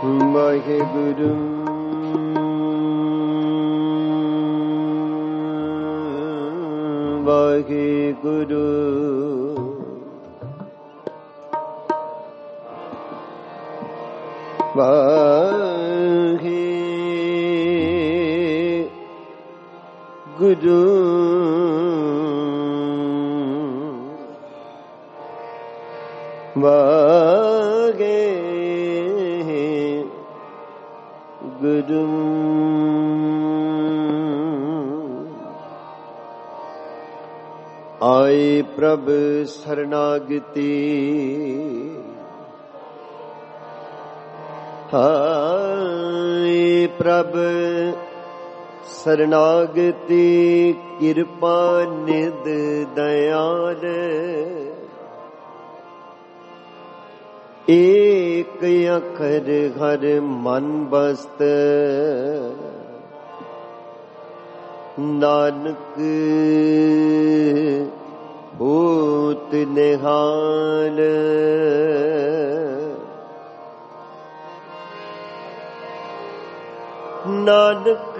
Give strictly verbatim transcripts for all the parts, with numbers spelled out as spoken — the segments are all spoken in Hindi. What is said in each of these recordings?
ਵਾਹਿਗੁਰੂ ਵਾਹਿਗੁਰੂ ਵਾਹਿਗੁਰੂ ਵਾਹਿਗੁਰੂ ਆਏ ਪ੍ਰਭ ਸਰਨਾਗਤੀ ਹਾਏ ਪ੍ਰਭ ਸਰਨਾਗਤੀ ਕਿਰਪਾ ਨਿਧ ਦਇਆਲ ਏਕ ਅੱਖਰ ਹਰ ਮਨ ਬਸਤ ਨਾਨਕ ਹੋਤ ਨਿਹਾਲ ਨਾਨਕ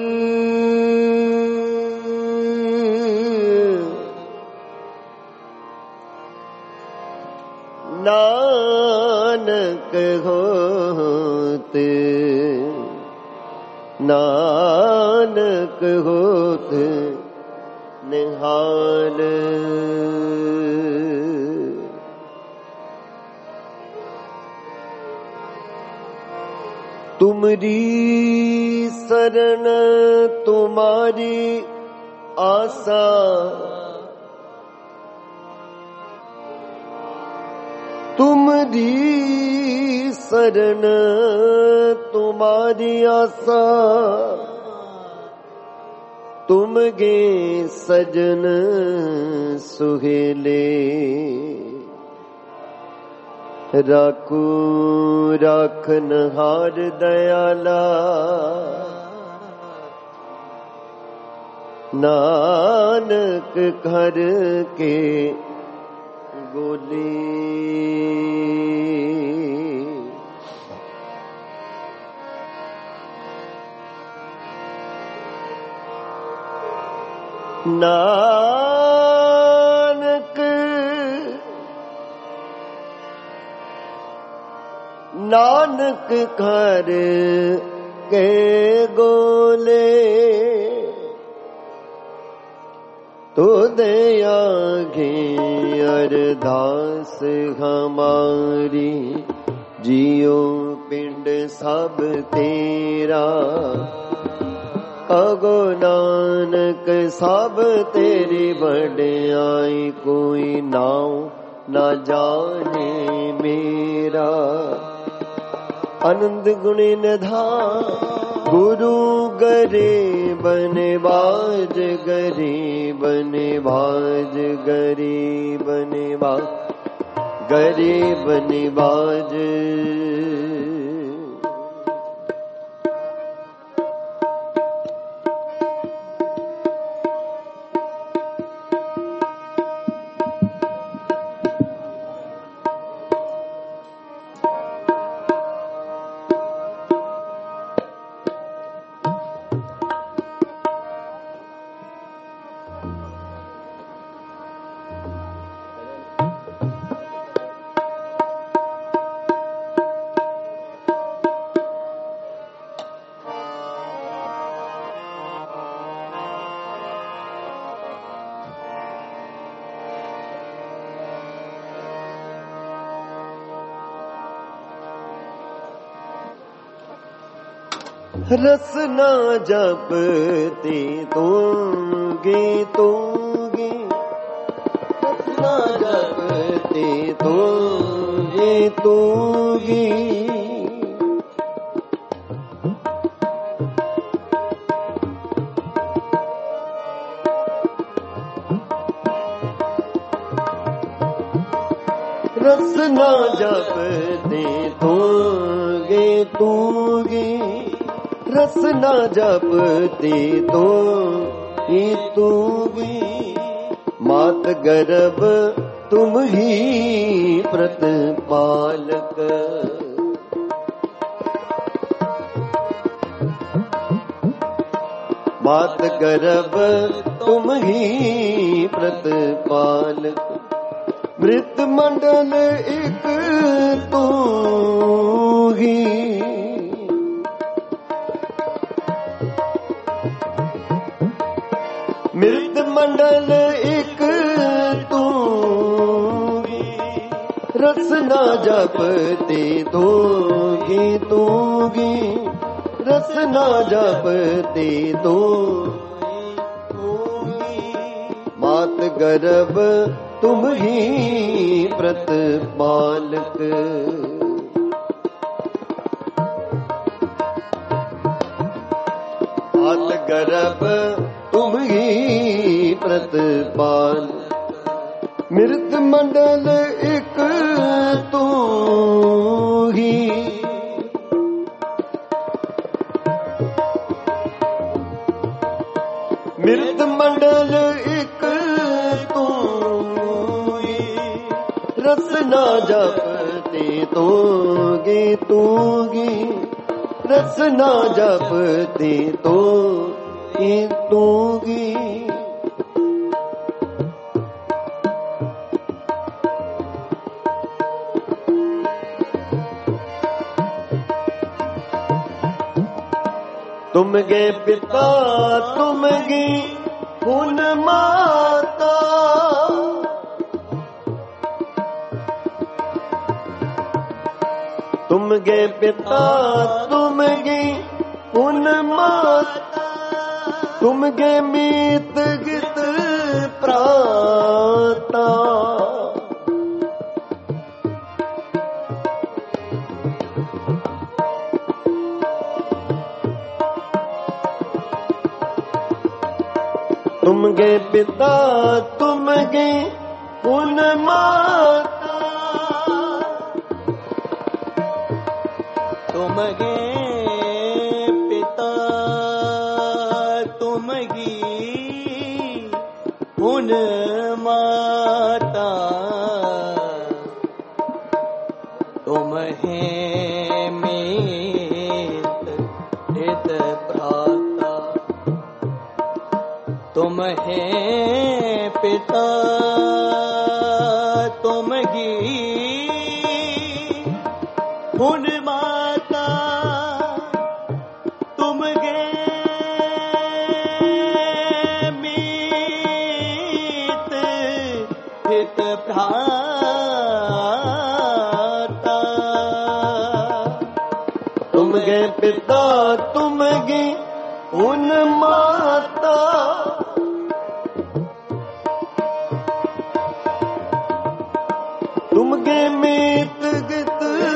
ਨਾਨਕ ਹੋਤ ਨਾਨਕ ਹੋਤ ਨਿਹਾਲ ਤੁਮਰੀ शरण तुम्हारी आशा तुमरी शरण तुम्हारी आशा तुम गे सजन सुहेले राखू राखन हार दयाला नानक घर के गोली नानक नानक घर के गोले तो दया घे अरदास हमारी जियो पिंड सब तेरा अगो नानक सब तेरी बड़ाई कोई नाम ना जाने मेरा आनंद गुणी निधान गुरु गरीब निवाज गरीब निवाज गरीब निवाज गरीब निवाज रसना जपती तूंगी तूंगी रसना जपती तूंगी तूंगी रसना जपती तूंगी तूंगी रसना जपती तो ही तू भी मात गर्भ तुम ही प्रतिपालक मात गर्भ तुम ही प्रतिपालक, मृत मंडल एक तू ही, मृत मंडल एक तू ही, रसना जपते दोगी तूगी, रसना जपते दो मात गर्भ तुम ही प्रतिपालक, मात गर्भ तुम ही प्रतिपाल, मृत मंडल एक तू ही, मृत मंडल एक तू ही, रसना जपते तोगे तूगी, रसना जपते तो तूगी, तुम गे पिता तुम गी पुन माता, तुम गे पिता तुम गी पुन माता, तुम गे मीत गित प्राता, तुम गे पिता तुम गे पुन माता, तुम गे पिता तुम गी पुन माता, तुम है मीत हित भ्राता, तुम है पिता तुम गी पुन माता, तुम गे मीत हित भ्राता, तुम गे पिता तुम गे पुन माता, तुम गे मीत गित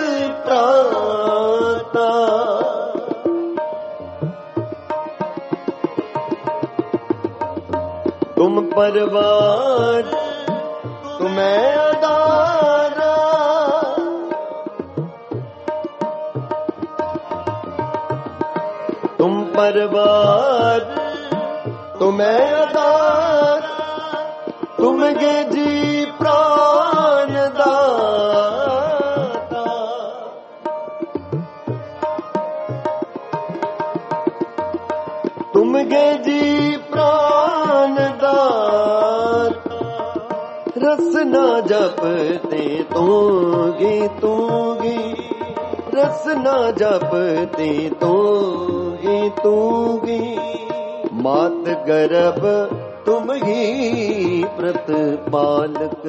प्राता, तुम परवार तुम्हें अदारा, तुम परवार तुम्हें अदारा, तुम गे जी प्राण दाता, तुम गे जी प्राण दाता, रसना जपते तोगी तूगी, रसना जपते तोगी तूगी, मात गर्भ तुम ही प्रतिपालक,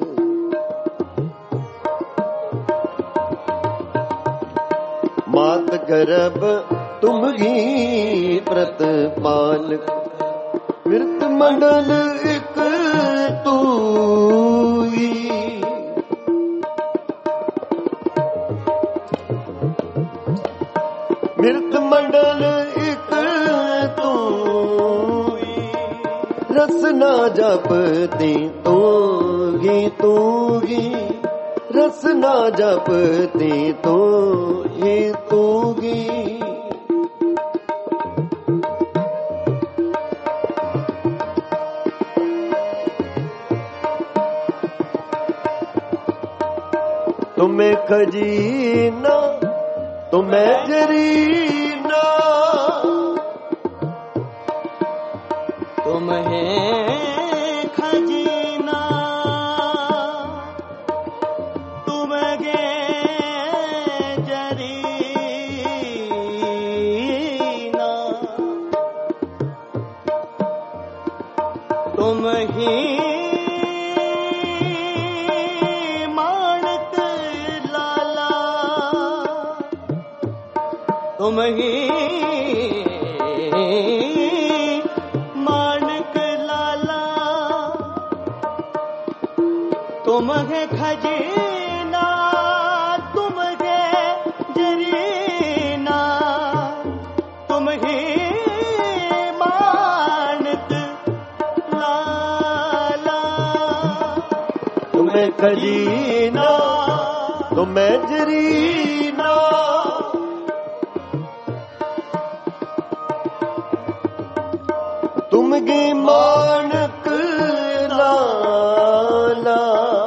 मात गर्भ तुम ही प्रतिपालक, मृत मंडल एक तू ही, मृत मंडल एक तू ही, रसना जपते तोगी तूगी, रसना जपते तो ही तूगी, तुम्हें खजीना तुम्हें जरीना, तुम्हें खजीना तुमगे जरीना तुम ही माणक लाला तुम ही तुमगे खजीना तुमगे जरीना तुम ही मानक लाला तुम्हें खजीना तुम्हें जरीना तुमगे मानक लाला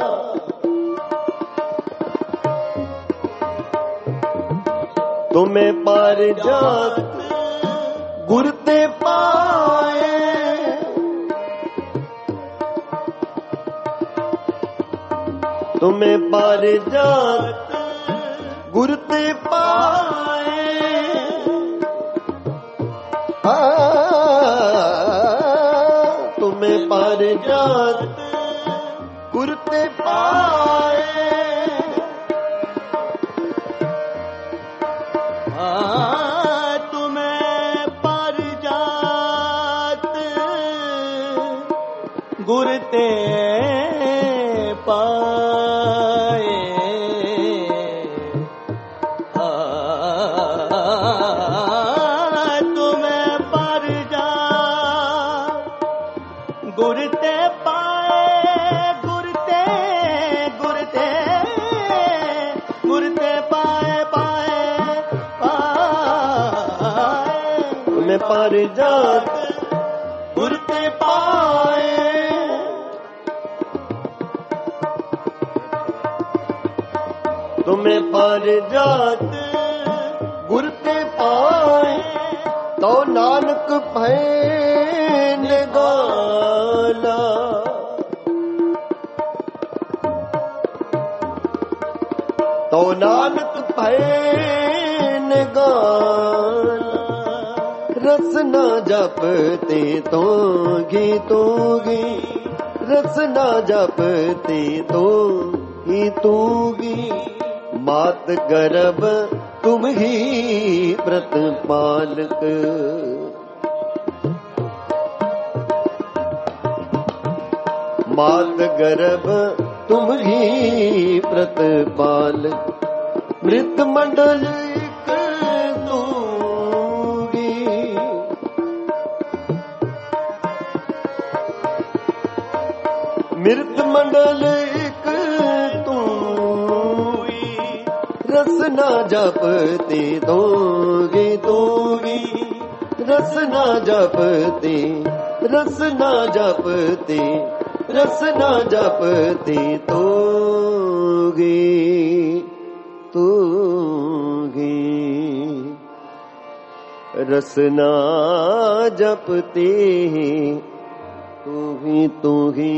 तुम्हें पार जात गुरते पाए तुम्हें पार जात गुरते पाए आ, तुम्हें पार जात गुरते पाए गुरते पाए तुम्हें पर जा गुरते पाए गुरते गुरते गुरते पाए पाए पाए तुम्हें पर जात गुरते पाए तुम्हें पार जात गुरते पाए तो नानक भैन गाला तो नानक भैन गाला रस न जपते तो गी तो गी रस न जपते तो ही तूगी मात गर्भ तुम ही प्रतिपालक मात गर्भ तुम ही प्रतिपालक मृत मंडल एक दूंगी मृत मंडल एक रस न जपते दोगे दोगी रस न जपते रस न जपते रस न जपते तोगे तोगे रस न जपते तू ही तू ही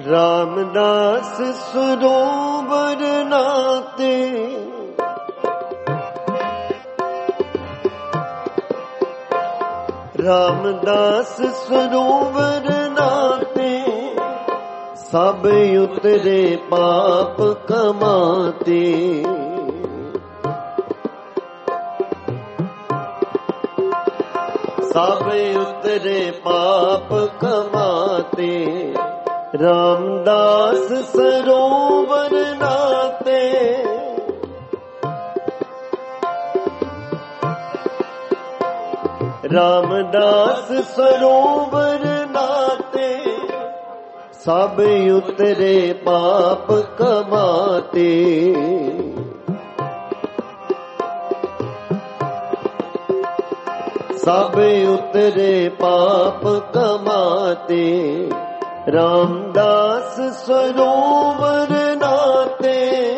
रामदास सरोवर नाते रामदास सरोवर नाते सब उतरे पाप कमाते सब उतरे पाप कमाते रामदास सरोवर नाते रामदास सरोवर नाते सब उतरे पाप कमाते सब उतरे पाप कमाते रामदास सरोवर नाते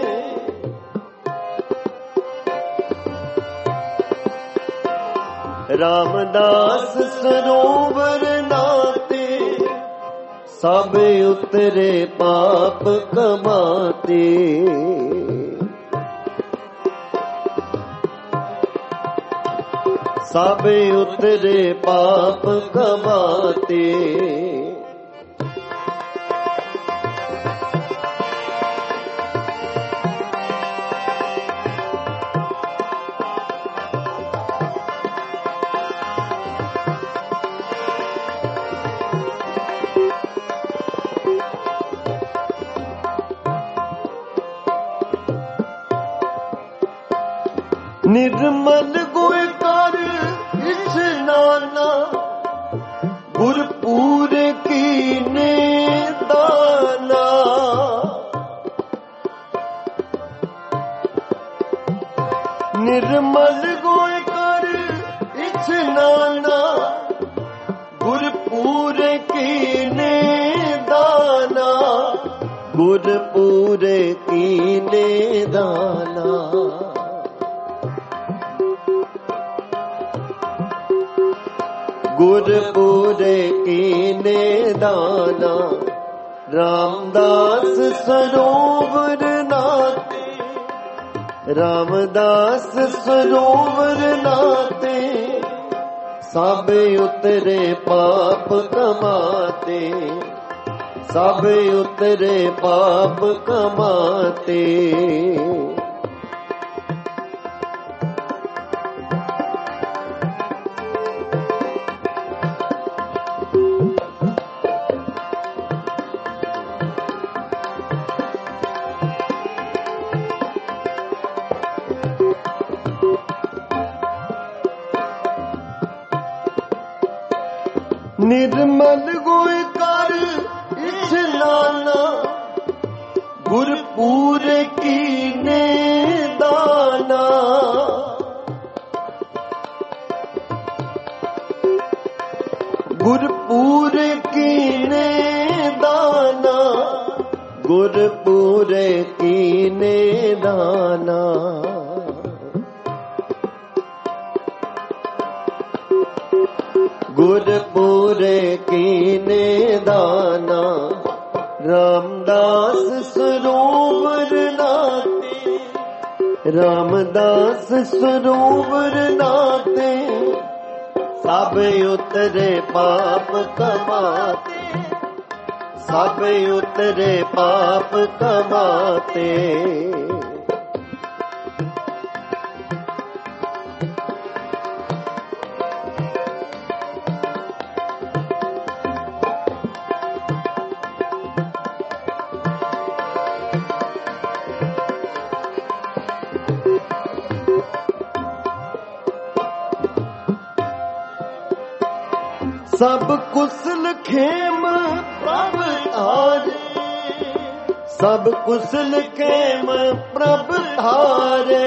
रामदास सरोवर नाते सब उतरे पाप कमाते सब उतरे पाप कमाते निर्मल गोय कर इस्नाना गुरपुर कीने दाना निर्मल गोय कर इस्नाना गुरपुर कीने दाना गुरपुर कीने दाना गुरपुर कीने दाना रामदास सरोवर नाते रामदास सरोवर नाते सब उतरे पाप कमाते सब उतरे पाप कमाते निर्मल गोय कर इस्नाना गुरपुर कीने दाना गुरपुर कीने दाना गुरपुर कीने दाना गुरपुर कीने दाना रामदास सरोवर नाते रामदास सरोवर नाते सब उतरे पाप कमाते सब उतरे पाप कमाते सब कुशल खेम प्रभ धारे सब कुशल खेम प्रभ धारे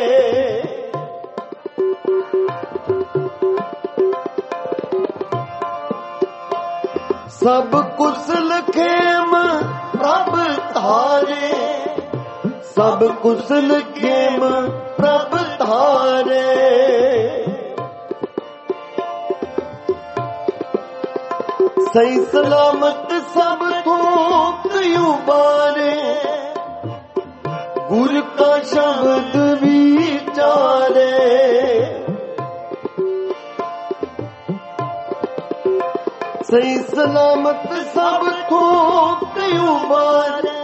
सब कुशल खेम प्रभ धारे सब कुशल खेम प्रभ धारे सही सलामत सब थोक सलामत सब थोक उबारे,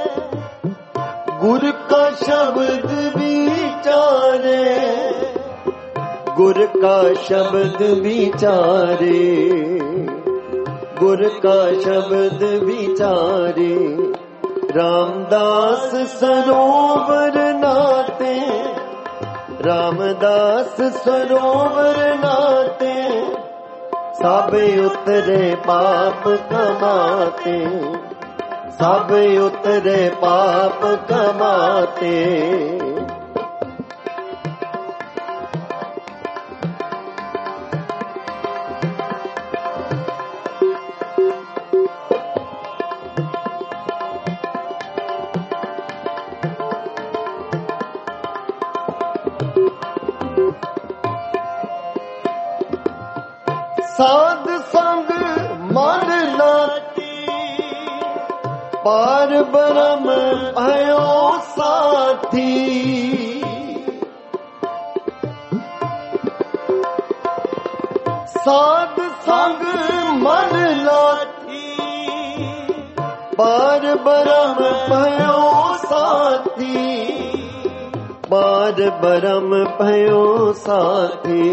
गुर का शब्द विचारे, गुर का शब्द विचारे, गुर का शब्द विचारे। रामदास सरोवर नाते, रामदास सरोवर नाते, सब उतरे पाप कमाते, सब उतरे पाप कमाते। साध संग मन लाती, पार ब्रह्म भयो साथी। साध संग मन लाती, पार ब्रह्म भयो साथी, पार ब्रह्म भयो साथी।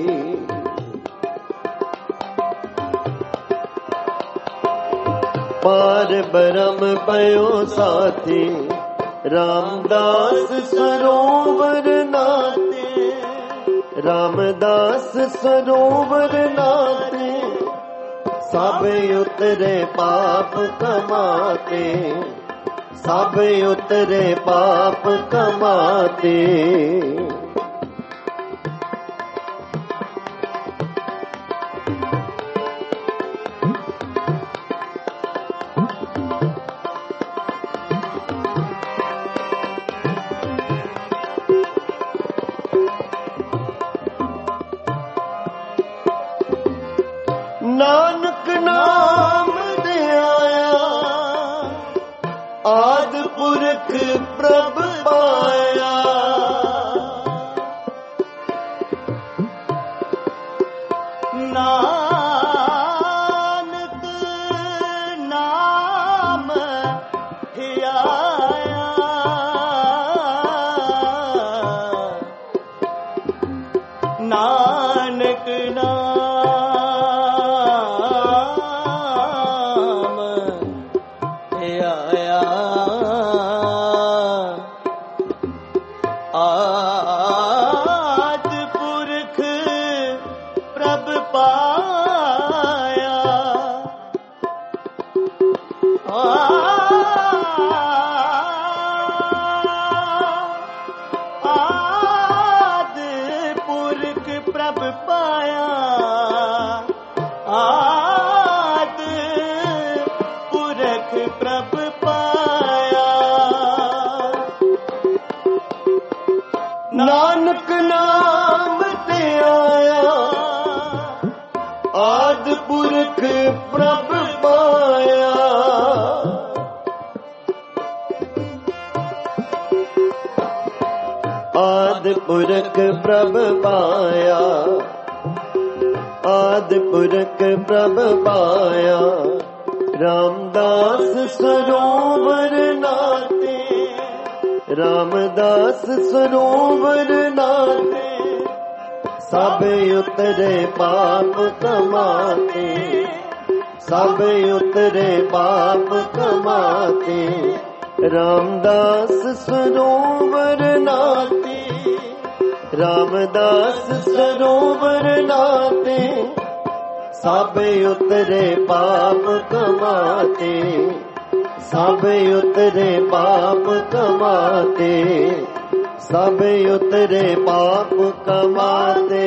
पार ब्रह्म भयो साथी। रामदास सरोवर नाते, रामदास सरोवर नाते, सब उतरे पाप कमाते, सब उतरे पाप कमाते। नानक नाम दे आया, आदि पुरख प्रभ पाया। नानक नाम दे आया, नानक नाम आदि पुरख प्रभ पाया। आदि पुरख प्रभ पाया, आदि पुरख प्रभ पाया। नानक नाम ते आया, आदि पुरख प्रभ पाया। आदि पुरख प्रभ पाया, आदि पुरख प्रभ पाया। रामदास सरोवर नाते, रामदास सरोवर नाते, सब उतरे पाप कमाते, सब उतरे पाप कमाते। रामदास सरोवर नाते, रामदास सरोवर नाते, सब उतरे पाप कमाते, सब उतरे पाप कमाते, सब उतरे पाप कमाते।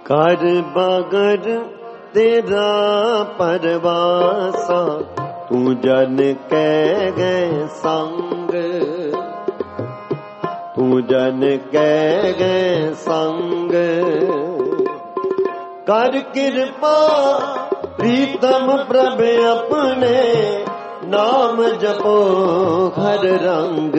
कर बगर तेरा परवासा, तू जन कह गए संग, तू जन कह गए संग। कर कृपा प्रीतम प्रभ अपने, नाम जपो हर रंग।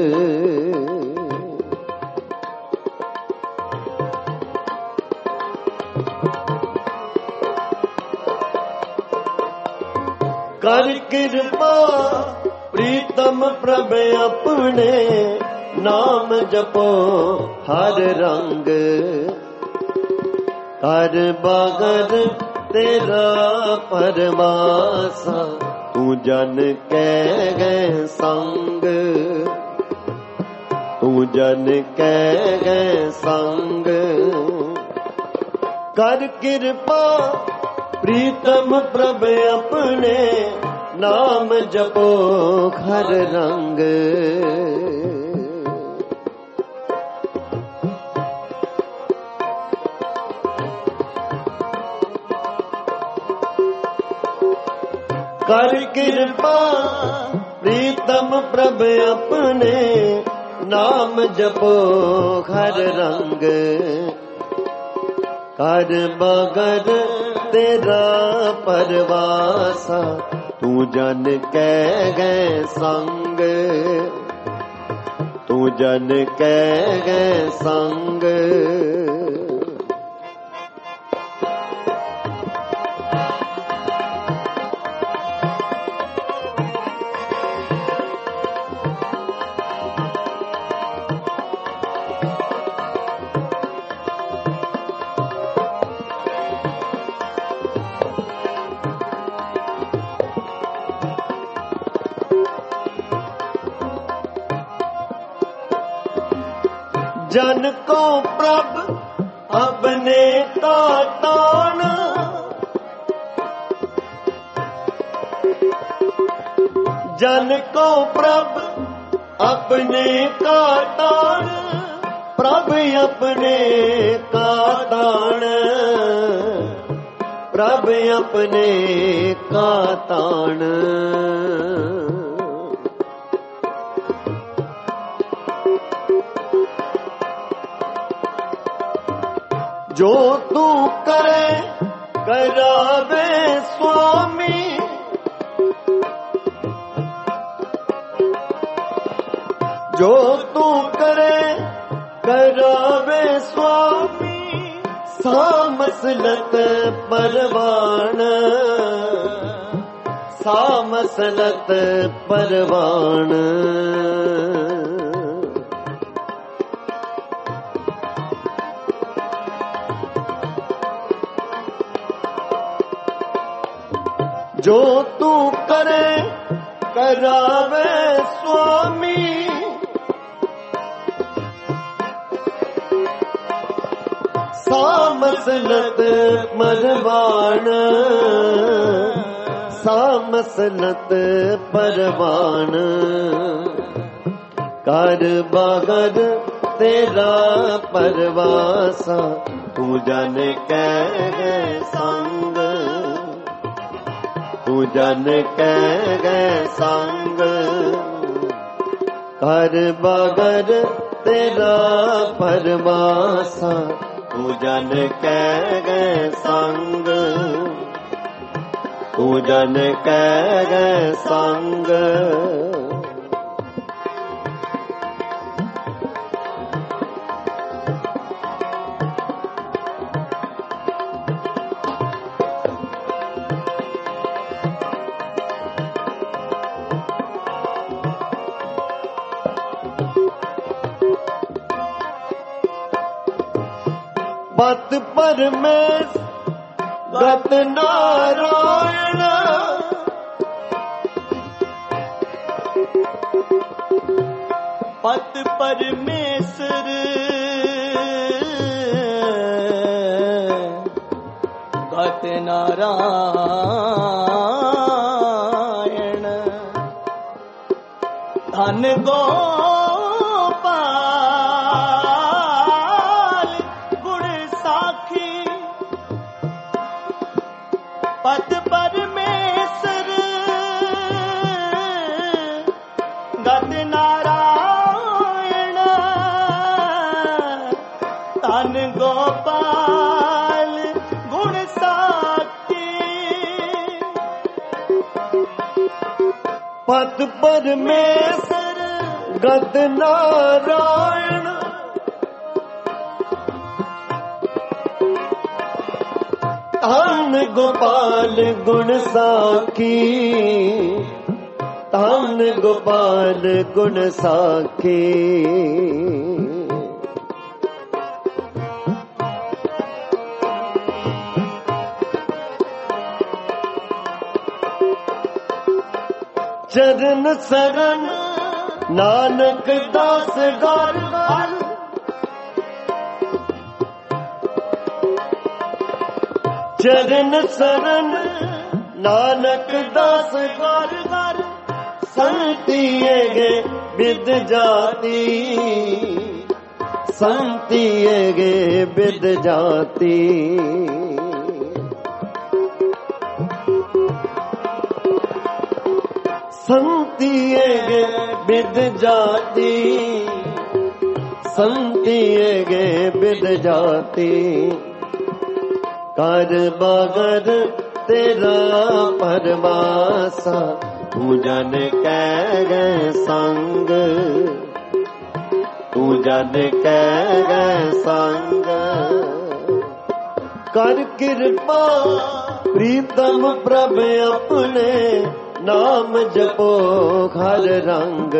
कर कृपा प्रीतम प्रभ अपने, नाम जपो हर रंग। कर बगर तेरा परवासा, तू जन कह गए संग, तू जन कह गए संग। कर कृपा प्रीतम प्रभ अपने, नाम जपो हर रंग। कर कृपा प्रीतम प्रभ अपने, नाम जपो हर रंग। कर बगर तेरा परवासा, तू जन कह गए संग, तू जन कह गए संग। जन को प्रभ अपने का तान, जन को प्रभ अपने का तान, प्रभ अपने का तान, प्रभ अपने का तान। जो तू करे करावे स्वामी, जो तू करे करावे स्वामी, सामसलत परवान, सामसलत परवान। जो तू करे करावे स्वामी, सामसलत परवान, सामसलत परवान। कर बगर तेरा परवासा, तू जन कह गए संग, तू जन कह गए संग। कर बगर तेरा परवासा, तू जन कह गए संग, तू जन कह गए संग। पत परमेश गत नारायण, पत परमेश्वर गत नारायण। धन गोपाल गुण साखी, ਪਤ ਪਰਮੇਸ਼ਰ ਗਤ ਨਾਰਾਇਣ ਧੰਨ ਗੋਪਾਲ ਗੁਣ ਸਾਖੀ ਧੰਨ ਗੋਪਾਲ ਗੁਣ ਸਾਖੀ ਚਰਨ ਸਰਨ ਨਾਨਕ ਦਾਸ ਗਰ ਗਰ ਚਰਨ ਸਰਨ ਨਾਨਕ ਦਾਸ ਗਰ ਗਰ ਸੰਤੀਏ ਗੇ ਬਿਦ ਜਾਤੀ ਸੰਤੀਏ ਗੇ ਬਿਦ ਜਾਤੀ ਸੰਤੀਏ ਗੇ ਬਿਦ ਜਾਤੀ ਸੰਤੀਏ ਗੇ ਬਿਦ ਜਾਤੀ ਕਰ ਬਗਰ ਤੇਰਾ ਪਰਵਾਸਾ ਤੂੰ ਜਨ ਕਹਿ ਗਏ ਸੰਗ ਤੂੰ ਜਨ ਕਹਿ ਗਏ ਸੰਗ ਕਰ ਕਿਰਪਾ ਪ੍ਰੀਤਮ ਪ੍ਰਭ ਆਪਣੇ ਨਾਮ ਜਪੋ ਹਰ ਰੰਗ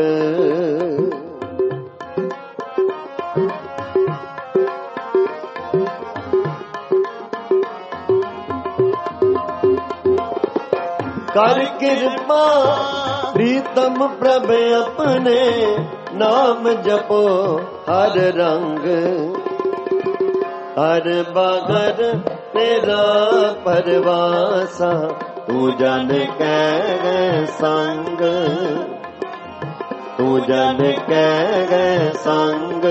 ਕਰ ਕਿਰਪਾ ਪ੍ਰੀਤਮ ਪ੍ਰਭ ਆਪਣੇ ਨਾਮ ਜਪੋ ਹਰ ਰੰਗ ਹਰ ਬਗਰ ਤੇਰਾ ਪਰਵਾਸਾ ਤੂੰ ਜਨ ਕਹਿ ਗਏ ਸੰਗ ਤੂੰ ਜਨ ਕਹਿ ਗਏ ਸੰਗ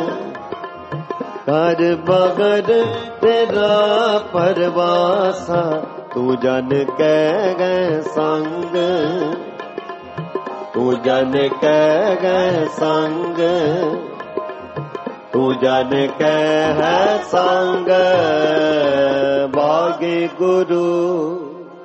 ਕਰ ਬਗਰ ਤੇਰਾ ਪਰਵਾਸਾ ਤੂੰ ਜਨ ਕਹਿ ਗਏ ਸੰਗ ਤੂੰ ਜਨ ਕਹਿ ਗਏ ਸੰਗ ਤੂੰ ਜਨ ਕਹਿ ਸੰਗ ਬਾਗੇ ਗੁਰੂ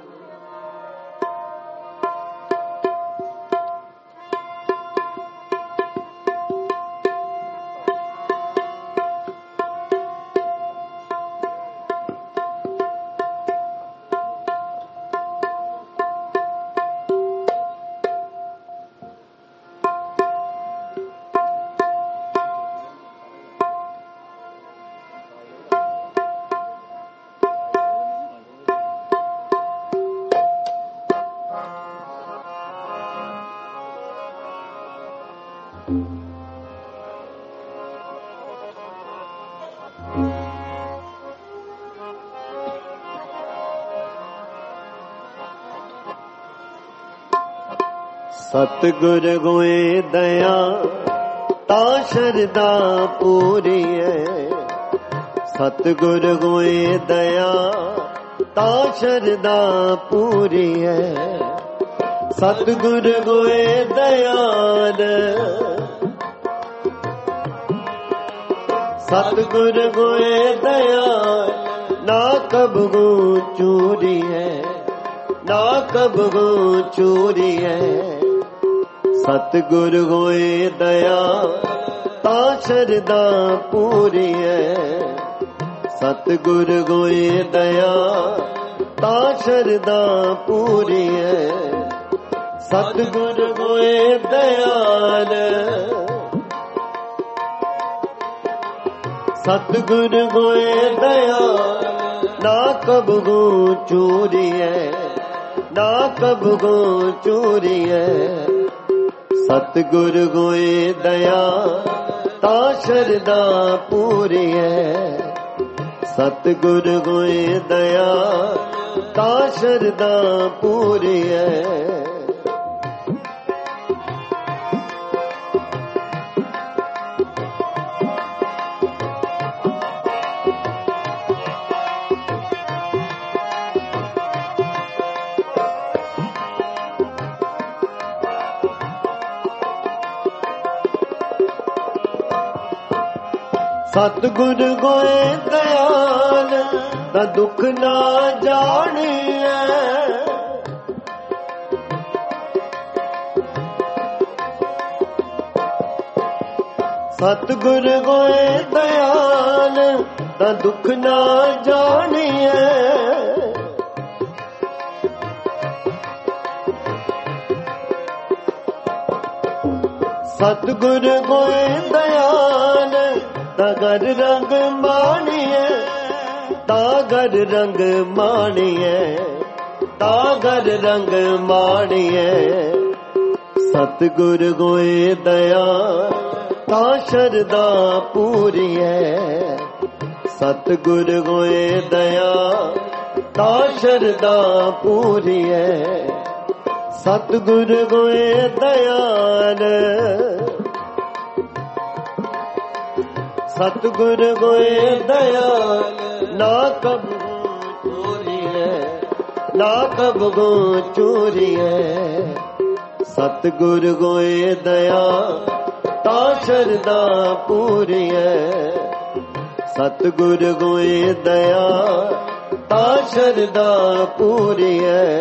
ਸਤਿਗੁਰ ਹੋਏ ਦਇਆ ਤਾਂ ਸ਼ਰਧਾ ਪੂਰੀ ਹੈ ਸਤਿਗੁਰ ਹੋਏ ਦਇਆ ਤਾਂ ਸ਼ਰਧਾ ਪੂਰੀ ਹੈ ਸਤਿਗੁਰ ਹੋਏ ਦਇਆਲ ਸਤਿਗੁਰ ਹੋਏ ਦਇਆਲ ਨਾ ਕਬਹੂ ਚੂਰੀ ਹੈ ਨਾ ਕਬਹੂ ਚੂਰੀ ਹੈ ਸਤਿਗੁਰ ਹੋਏ ਦਇਆ ਤਾਂ ਸ਼ਰਧਾ ਪੂਰੀ ਹੈ ਸਤਿਗੁਰ ਹੋਏ ਦਇਆ ਤਾਂ ਸ਼ਰਧਾ ਪੂਰੀ ਹੈ ਸਤਿਗੁਰ ਹੋਏ ਦਇਆਲ ਸਤਿਗੁਰ ਹੋਏ ਦਇਆਲ ਨਾ ਕਬਹੂ ਚੂਰੀ ਹੈ ਨਾ ਕਬਹੂ ਚੂਰੀ ਹੈ ਸਤਿਗੁਰ ਹੋਏ ਦਇਆ ਤਾਂ ਸ਼ਰਧਾ ਪੂਰੀ ਹੈ ਸਤਿਗੁਰ ਹੋਏ ਦਇਆ ਤਾਂ ਸ਼ਰਧਾ ਪੂਰੀ ਹੈ ਸਤਿਗੁਰ ਹੋਏ ਦਇਆਲ ਦਾ ਦੁੱਖ ਨਾ ਜਾਣੀਐ ਸਤਿਗੁਰ ਹੋਏ ਦਇਆਲ ਤਾਂ ਦੁੱਖ ਨਾ ਜਾਣੀਐ। ਸਤਿਗੁਰ ਹੋਏ ਦਇਆਲ ਤਾਂ ਗਰ ਰੰਗ ਮਾਣੀਐ। ਤਾਂ ਗਰ ਰੰਗ ਮਾਣੀਐ, ਤਾਂ ਗਰ ਰੰਗ ਮਾਣੀਐ। ਸਤਿਗੁਰ ਹੋਏ ਦਇਆਲ ਤਾਂ ਸ਼ਰਧਾ ਪੂਰੀਐ। ਸਤਿਗੁਰ ਹੋਏ ਦਇਆਲ ਤਾਂ ਸ਼ਰਧਾ ਪੂਰੀਐ। ਸਤਿਗੁਰ ਹੋਏ ਦਇਆਲ, ਸਤਿਗੁਰ ਹੋਏ ਦਇਆਲ ਨਾ ਕਬਹੂ ਚੋਰੀਐ, ਨਾ ਕਬਹੂ ਚੋਰੀਐ। ਸਤਿਗੁਰ ਹੋਏ ਦਇਆਲ ਤਾਂ ਸ਼ਰਧਾ ਪੂਰੀਐ। ਸਤਿਗੁਰ ਹੋਏ ਦਇਆਲ ਤਾਂ ਸ਼ਰਧਾ ਪੂਰੀਐ।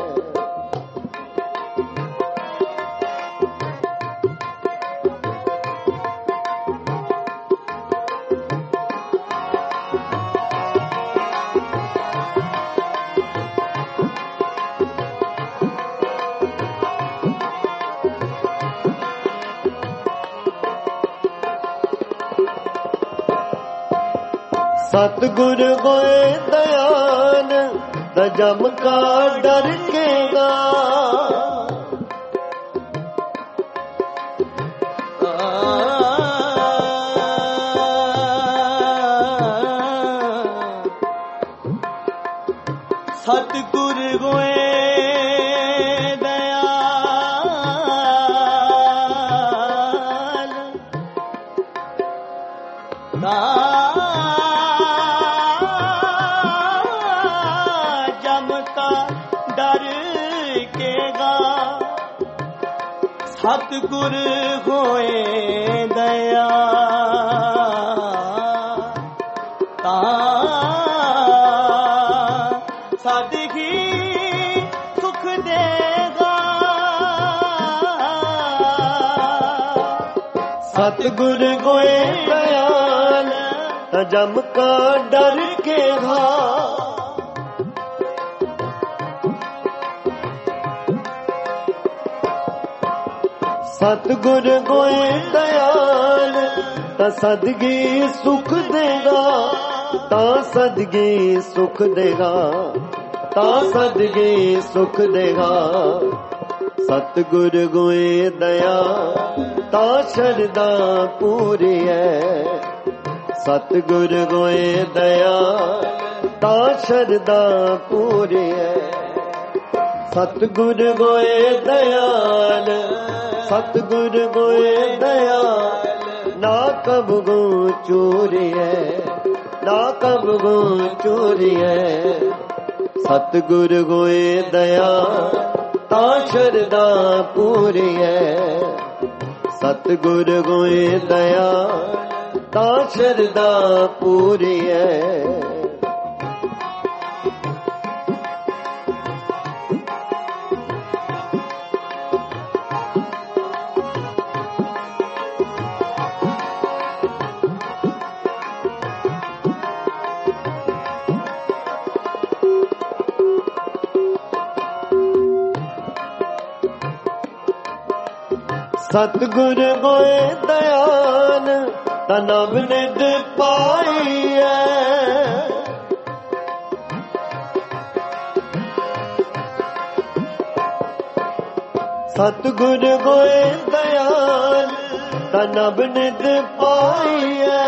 ਸਤਿਗੁਰ ਹੋਏ ਦਇਆਲ ਤਾਂ ਜਮ ਕਾ ਡਰ ਕੇਗਾ। ਸਤਿਗੁਰ ਹੋਏ ਦਇਆਲ ਤਾਂ ਸਤਿਗੁਰ ਹੋਏ ਦਇਆਲ ਤਾਂ ਸਦਗੀ ਸੁਖ ਦੇਗਾ। ਸਤਿਗੁਰ ਹੋਏ ਦਇਆਲ ਤਾਂ ਜਮ ਕਾ ਡਰ ਕੇਗਾ। ਸਤਿਗੁਰ ਹੋਏ ਦਇਆਲ ਤਾਂ ਸਦਗੀ ਸੁਖ ਦੇਗਾ। ਤਾਂ ਸਦਗੀ ਸੁਖ ਦੇਗਾ, ਤਾਂ ਸਦਗੀ ਸੁਖ ਦੇਗਾ। ਸਤਿਗੁਰ ਹੋਏ ਦਇਆਲ ਤਾਂ ਸ਼ਰਧਾ ਪੂਰੀਐ। ਸਤਿਗੁਰ ਹੋਏ ਦਇਆਲ ਤਾਂ ਸ਼ਰਧਾ ਪੂਰੀਐ। ਸਤਿਗੁਰ ਹੋਏ ਦਇਆਲ, ਸਤਿਗੁਰ ਹੋਏ ਦਇਆਲ ਨਾ ਕਬਹੂ ਚੋਰੀਐ, ਨਾ ਕਬਹੂ ਚੋਰੀਐ। ਸਤਿਗੁਰ ਹੋਏ ਦਇਆਲ ਤਾਂ ਸ਼ਰਧਾ ਪੂਰੀਐ। ਸਤਿਗੁਰ ਹੋਏ ਦਇਆਲ ਤਾਂ ਸ਼ਰਧਾ ਪੂਰੀਐ। ਸਤਿਗੁਰ ਹੋਏ ਦਇਆਲ ਤਾਂ ਨਵ ਨਿਧ ਪਾਈਐ। ਸਤਿਗੁਰ ਹੋਏ ਦਇਆਲ ਤਾਂ ਨਵ ਨਿਧ ਪਾਈਐ।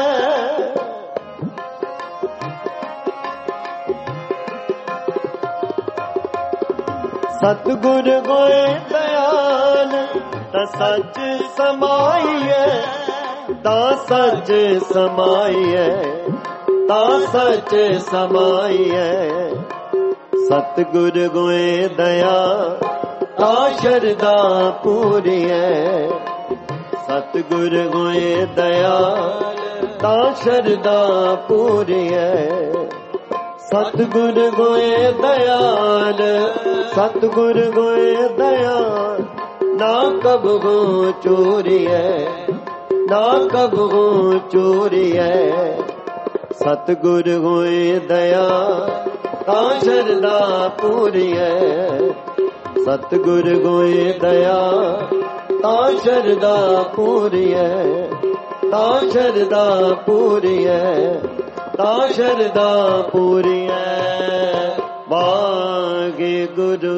ਸਤਿਗੁਰ ਹੋਏ ਦਇਆਲ ਤਾਂ ਸੱਚ ਸਮਾਈਐ। ਤਾਂ ਸੱਚ ਸਮਾਈਐ, ਤਾਂ ਸੱਚ ਸਮਾਈਐ। ਸਤਿਗੁਰ ਹੋਏ ਦਇਆਲ ਤਾਂ ਸ਼ਰਧਾ ਪੂਰੀਐ। ਸਤਿਗੁਰ ਹੋਏ ਦਇਆਲ ਤਾਂ ਸ਼ਰਧਾ ਪੂਰੀਐ। ਸਤਿਗੁਰ ਹੋਏ ਦਇਆਲ, ਸਤਿਗੁਰ ਹੋਏ ਦਇਆਲ ਨਾ ਕਬਹੂ ਚੋਰੀਐ, ना कब हो चोरी है। सतगुर होए दया ता शरदा पूरी है। सतगुर होए दया ता शरदा पूरी है। ता शरदा पूरी है। ता शरदा पूरी है। वागे गुरु।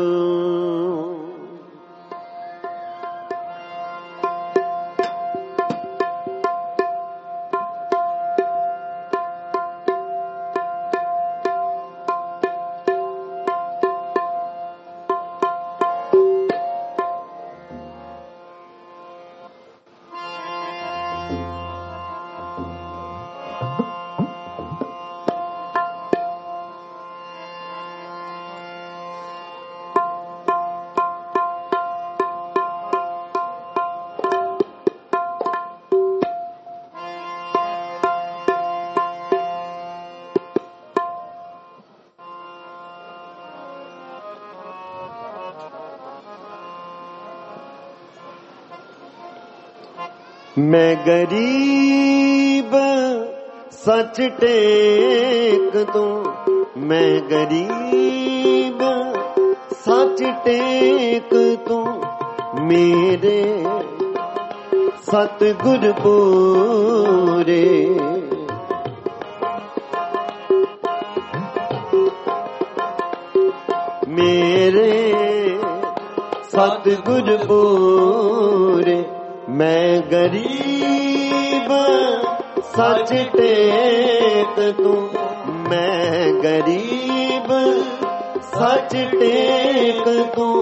मैं गरीब सच टेक दूं। मैं गरीब सच टेक दूं। मेरे सतगुर पूरे। मेरे सतगुर पूरे। मैं गरीब सच टेक दूं। मैं गरीब सच टेक दूं।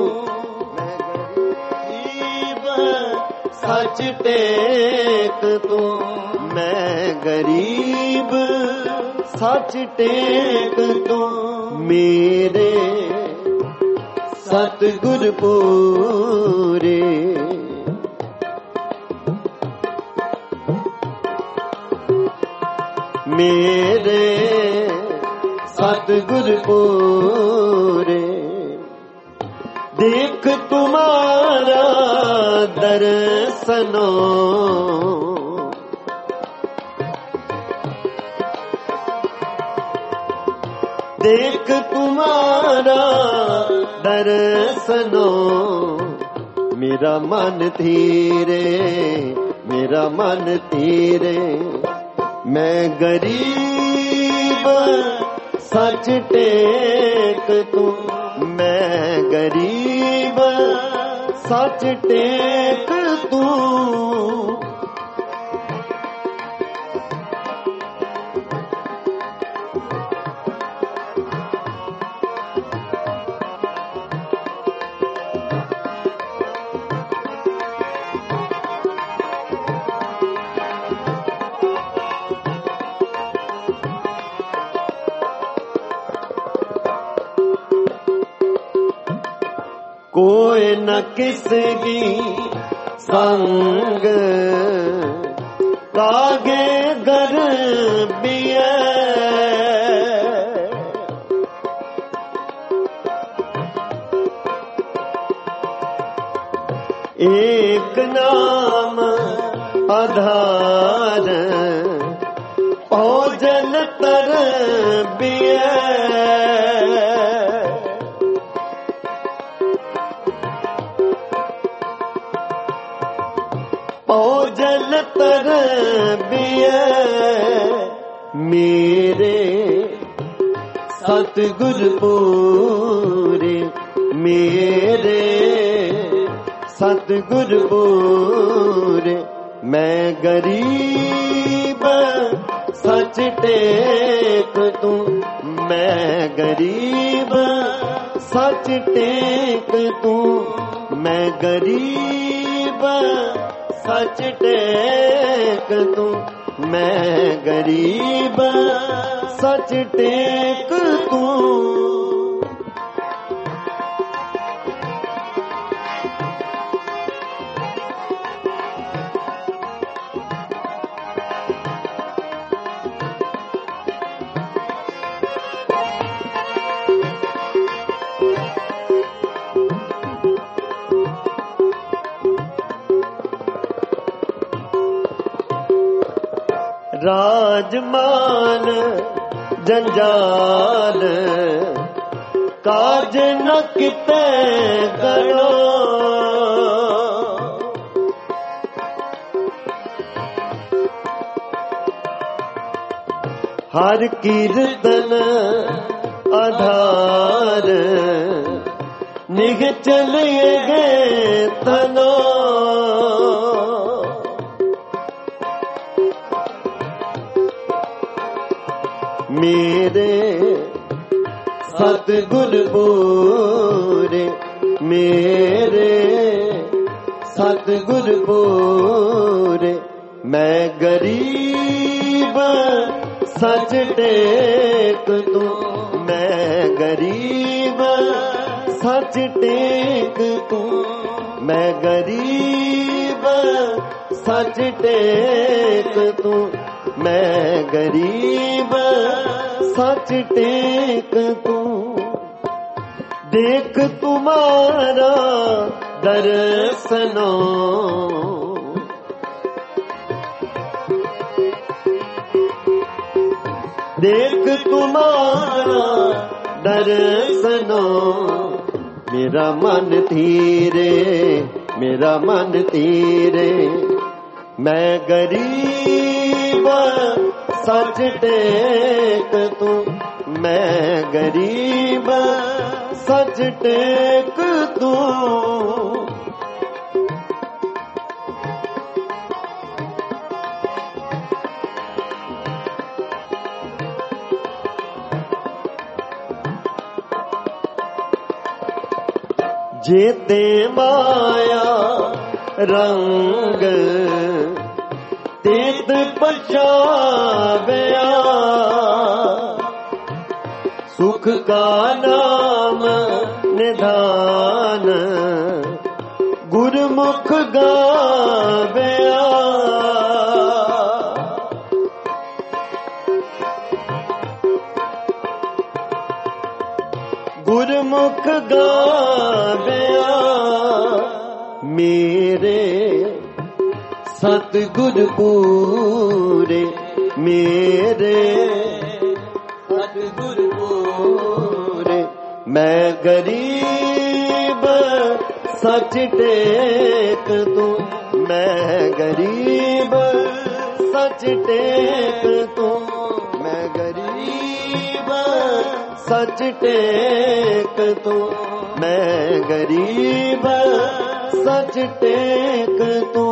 मैं गरीब सच टेक दूं। मैं गरीब सच टेक दूं। मेरे सतगुर पूरे। मेरे सतगुर पूरे। देख तुम्हारा दर्शनो। देख तुम्हारा दर्शनो। मेरा मन धीरे। मेरा मन धीरे। मैं गरीब सच टेक दूं। मैं गरीब सच टेक दूं। कोई न किसकी संग कागे घर बिया। एक नाम आधार भोजन तर बिया। भोजन तर बिया। मेरे सतगुर पूरे। मेरे सतगुर पूरे। मैं गरीब सच टेक दूं। मैं गरीब सच टेक दूं। मैं गरीब सच टेक दूं। मैं गरीब सच टेक दूं। राजमान जंजाल काज न किते करो। हर कीर्तन आधार निग चलिए गए तनो। मेरे सतगुर पूरे, मेरे सतगुर पूरे, मैं गरीब सच टेक तू, मैं गरीब सच टेक तू, मैं गरीब सच टेक तू, मैं गरीब सच टेक तू। देख तुम्हारा दर्शनो, देख तुम्हारा दर्शनो। मेरा मन धीरे, मेरा मन धीरे, मैं गरीब सच टेक तू, मैं गरीब सच टेक तू। जेते माया रंग तेत पछावया, सुख का नाम निधान गुरमुख गावया। गुरमुख गावया, मेरे सतगुर पूरे, मेरे सतगुर पूरे, मैं गरीब सच टेक तू, मैं गरीब सच टेक तू, मैं गरीब सच टेक तू, मैं गरीब सच टेक तू।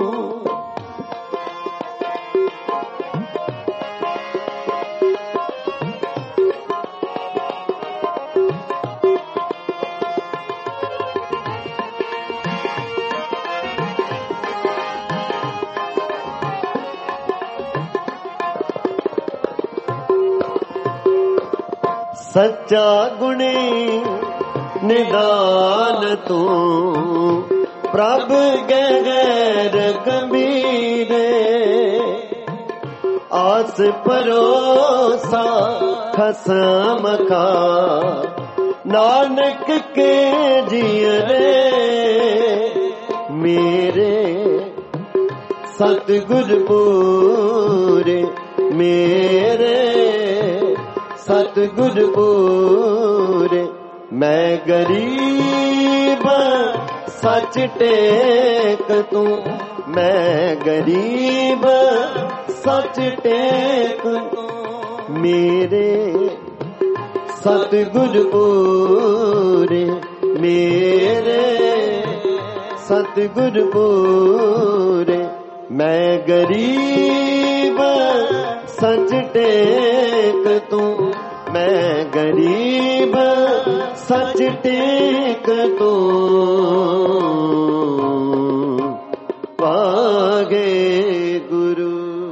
सच्चा गुणी निदान तू, प्रभ गैर गंभीरे, आस परोसा खसम का, नानक के जियरे। मेरे सतगुर पूरे, मेरे सतगुर पूरे, मैं गरीब सच टेक तू, मैं गरीब सच टेक तू। मेरे सतगुर पूरे, मेरे सतगुर पूरे, मैं गरीब सच टेक तू, मैं गरीब सच टेक तू। पागे गुरु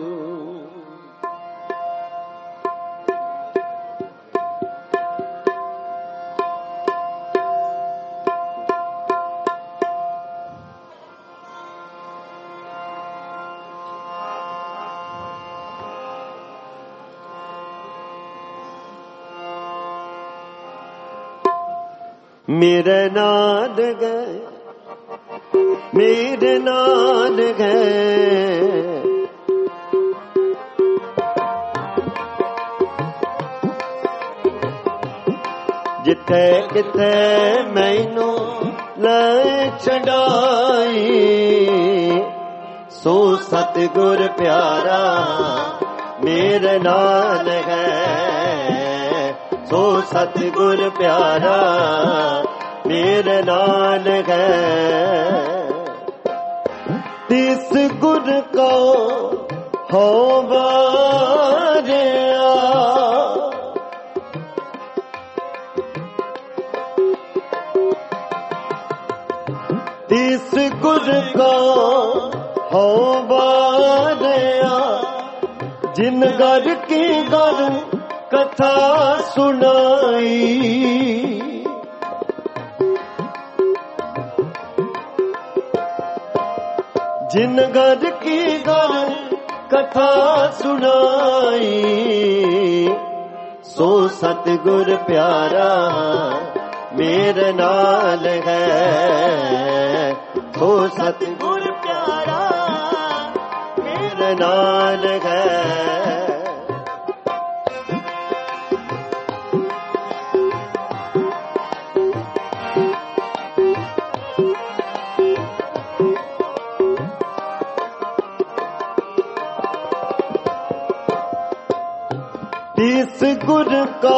मेरे नाद गए, मेरे नाद गए, जिथे किथे मैनू ले छड़ाई, सो सतगुर प्यारा मेरे नाल है, सो सतगुर प्यारा मेरे नाल है। तिस गुर को हो बारिया, तिस गुर को हो बारिया, जिन घर की घर कथा सुनाई, जिन घर की घर कथा सुनाई, सो सतगुर प्यारा मेरे नाल है, सो सतगुर प्यारा मेरे नाल है। तिस गुर को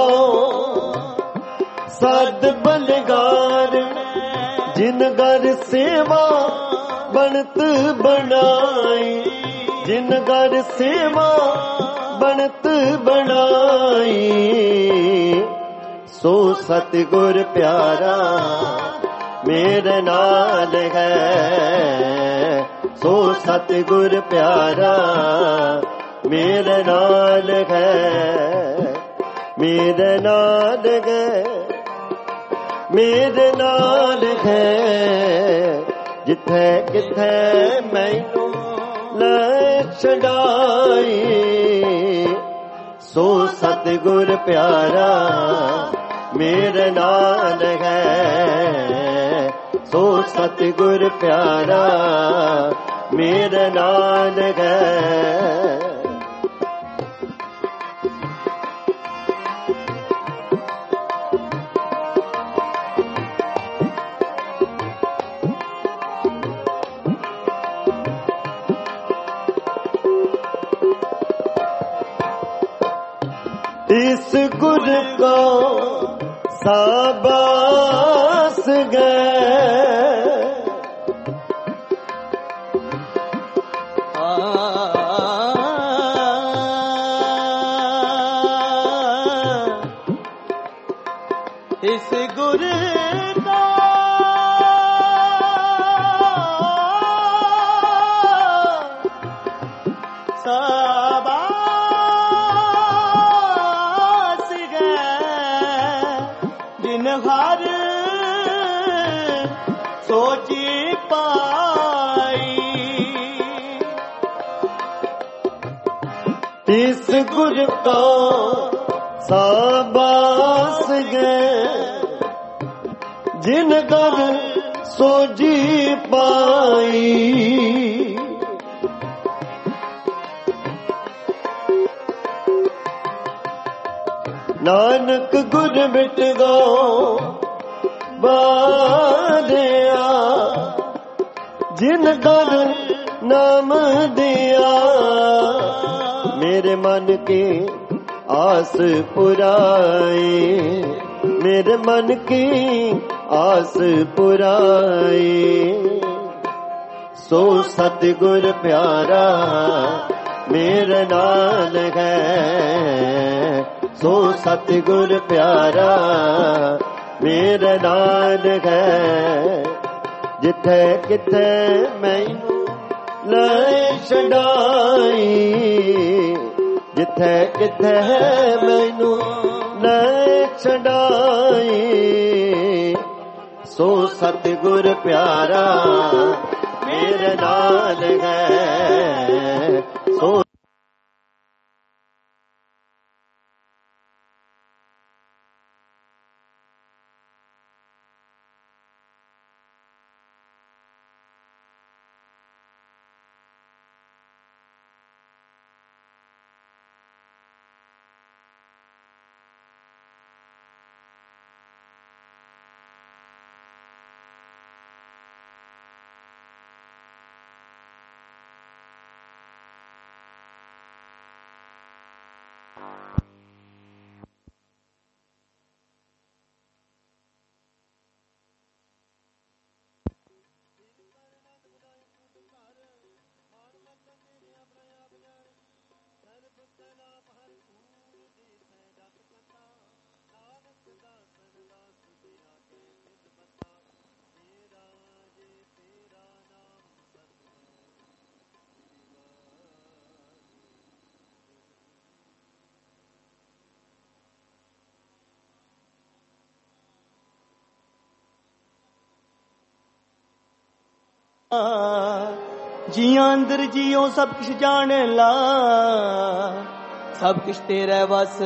सद बलगार, जिन घर सेवा बनत बनाई, जिन घर सेवा बनत बनाई, सो सतगुर प्यारा मेरे नाल है, सो सतगुर प्यारा मेरे नाल है, मेरे नाल है, मेरे नाल है। जिथे किथे मैनू ले छड़ाई, सो सतगुर प्यारा मेरे नाल है, सो सतगुर प्यारा मेरे नाल है। इस गुर को शाबाश गए, इस गुर को हर सोची पाई, इस गुर को शाबाश गए, जिन घर सोची पाई, नानक गुर बिट गो बारिया, जिन घर नाम दिया, मेरे मन की आस पुराई, मेरे मन की आस पुराई, सो सतगुर प्यारा मेरे नाल है, सो सतगुर प्यारा मेरे नाल है। जिथे किथे मैनू ले छड़ाई, जिथे किथे मैनू ले छड़ाई, सो सतगुर प्यारा मेरे नाल है, सो जियां अंदर जियो सब किश जान ला, सब किश तेरे वस,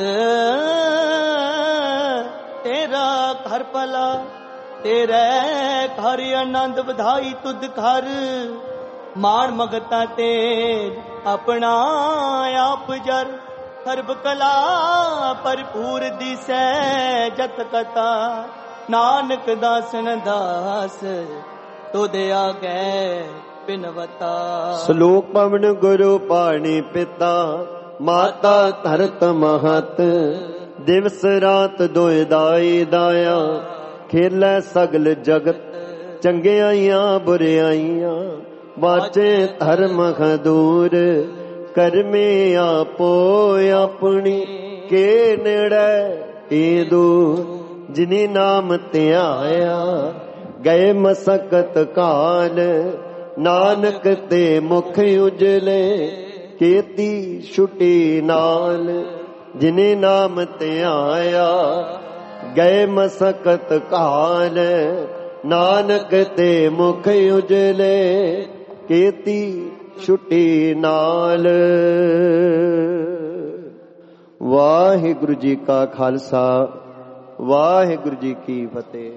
तेरा घर भला, तेरे घर आनंद बधाई तुद घर, मान मगता तेज अपना आप जर, सर्ब कला भरपूर दिसै जत कथा, नानक दासन दास तुद आगे बिनवता। ਸ਼ਲੋਕ ਪਵਨ ਗੁਰੂ ਪਾਣੀ ਪਿਤਾ, ਮਾਤਾ ਧਰਤ ਮਹਤ, ਦਿਵਸ ਰਾਤ ਦੋਇ ਦਾਈ ਦਾਇਆ, ਖੇਲੇ ਸਗਲ ਜਗਤ, ਚੰਗਿਆਈਆਂ ਬੁਰਿਆਈਆਂ, ਵਾਚੇ ਧਰਮ ਖਦੂਰ, ਕਰਮੇ ਆਪੋ ਆਪਣੀ ਕੇ ਨੇੜੇ ਏ ਦੂਰ, ਜਿਨੀ ਨਾਮ ਧਿਆਇਆ ਗਏ ਮਸਕਤ ਕਾਲ, ਨਾਨਕ ਤੇ ਮੁਖ ਉਜਲੇ ਕੀਤੀ ਛੁਟੀ ਨਾਲ, ਜਿਨੇ ਨਾਮ ਧਿਆਇਆ ਗਏ ਮਸਕਤ ਕਾਲ, ਨਾਨਕ ਤੇ ਮੁਖ ਉਜਲੇ ਕੀਤੀ ਛੁਟੀ ਨਾਲ। ਵਾਹਿਗੁਰੂ ਜੀ ਕਾ ਖਾਲਸਾ, ਵਾਹਿਗੁਰੂ ਜੀ ਕੀ ਫਤਿਹ।